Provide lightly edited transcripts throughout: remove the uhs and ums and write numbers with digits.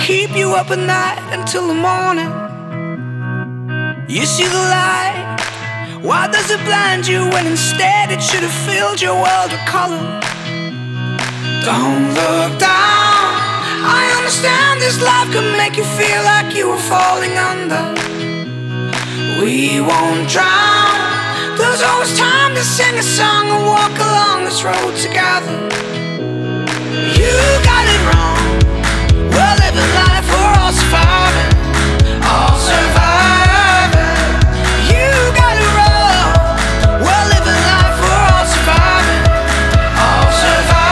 keep you up at night until the morning. You see the light, why does it blind you when instead it should have filled your world with color? Don't look down, I understand this life could make you feel like you were falling under. We won't drown, there's always time to sing a song and walk along this road together. You got it wrong, we're living life, we're all surviving, all surviving. You got it wrong, we're living life, we're all surviving, all surviving.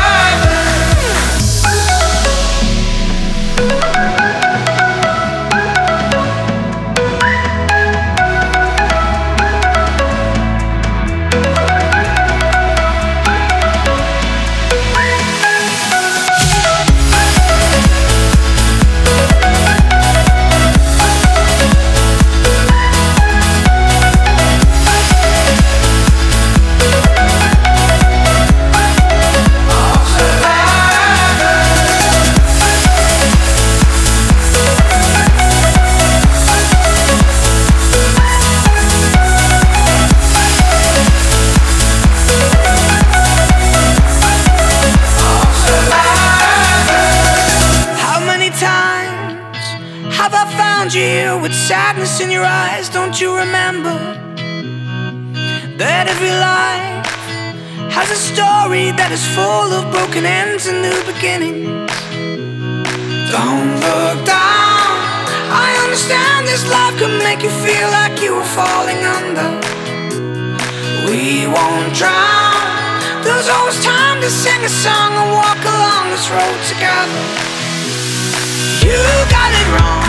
Have I found you here with sadness in your eyes? Don't you remember that every life has a story that is full of broken ends and new beginnings? Don't look down, I understand this life could make you feel like you were falling under. We won't drown, there's always time to sing a song and walk along this road together. You got it wrong,